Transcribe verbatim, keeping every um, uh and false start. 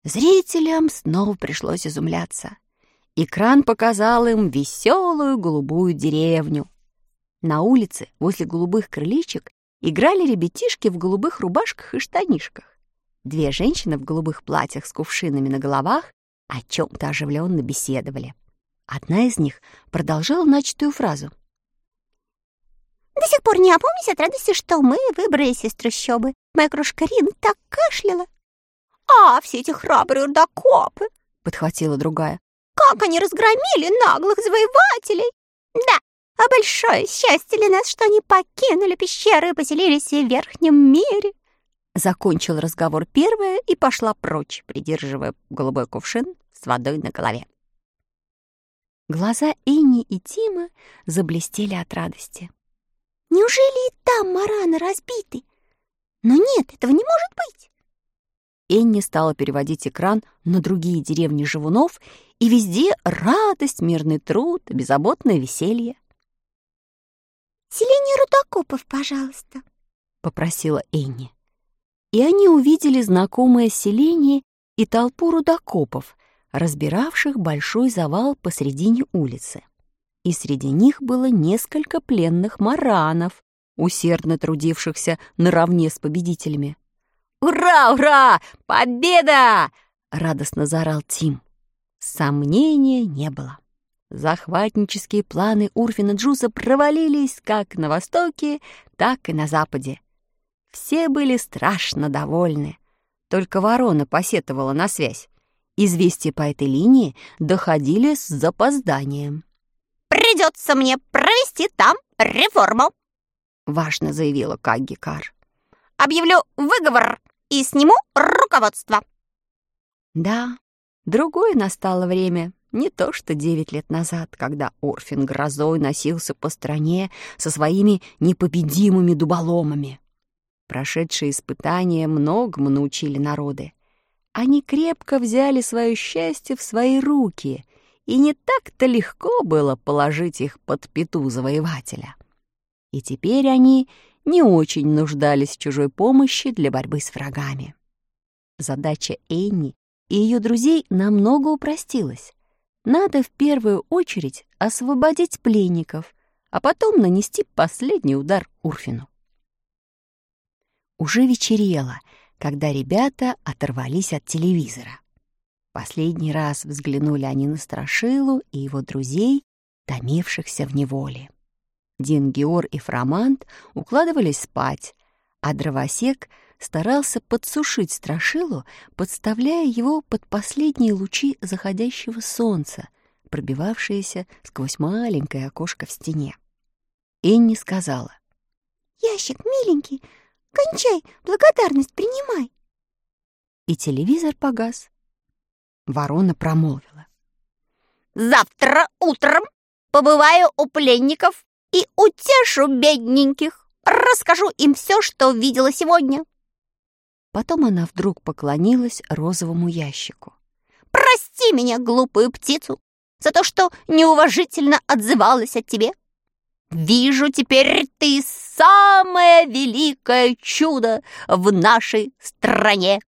Зрителям снова пришлось изумляться. Экран показал им веселую голубую деревню. На улице возле голубых крылечек играли ребятишки в голубых рубашках и штанишках. Две женщины в голубых платьях с кувшинами на головах о чем-то оживленно беседовали. Одна из них продолжала начатую фразу. «До сих пор не опомнюсь от радости, что мы выбрались из трущобы. Моя крошка Рина так кашляла. А все эти храбрые рудокопы!» — подхватила другая. «Как они разгромили наглых завоевателей! Да, а большое счастье для нас, что они покинули пещеры и поселились в верхнем мире!» Закончил разговор первая и пошла прочь, придерживая голубой кувшин с водой на голове. Глаза Энни и Тима заблестели от радости. «Неужели и там мараны разбиты? Но нет, этого не может быть!» Энни стала переводить экран на другие деревни живунов, и везде радость, мирный труд, беззаботное веселье. «Селение рудокопов, пожалуйста», — попросила Энни. И они увидели знакомое селение и толпу рудокопов, разбиравших большой завал посредине улицы. И среди них было несколько пленных маранов, усердно трудившихся наравне с победителями. «Ура, ура! Победа!» — радостно заорал Тим. Сомнения не было. Захватнические планы Урфина Джуса провалились как на востоке, так и на западе. Все были страшно довольны. Только ворона посетовала на связь. Известия по этой линии доходили с запозданием. «Придется мне провести там реформу», — важно заявила Кагги Кар. «Объявлю выговор и сниму руководство». Да, другое настало время, не то что девять лет назад, когда Урфин грозой носился по стране со своими непобедимыми дуболомами. Прошедшие испытания многому научили народы. Они крепко взяли свое счастье в свои руки, и не так-то легко было положить их под пяту завоевателя. И теперь они не очень нуждались в чужой помощи для борьбы с врагами. Задача Энни и ее друзей намного упростилась. Надо в первую очередь освободить пленников, а потом нанести последний удар Урфину. Уже вечерело, когда ребята оторвались от телевизора. Последний раз взглянули они на Страшилу и его друзей, томившихся в неволе. Дингиор и Фромант укладывались спать, а Дровосек старался подсушить Страшилу, подставляя его под последние лучи заходящего солнца, пробивавшиеся сквозь маленькое окошко в стене. Энни сказала: «Ящик, миленький, кончай, благодарность принимай». И телевизор погас. Ворона промолвила: «Завтра утром побываю у пленников и утешу бедненьких. Расскажу им все, что видела сегодня». Потом она вдруг поклонилась розовому ящику. «Прости меня, глупую птицу, за то, что неуважительно отзывалась о тебе. Вижу, теперь ты самое великое чудо в нашей стране».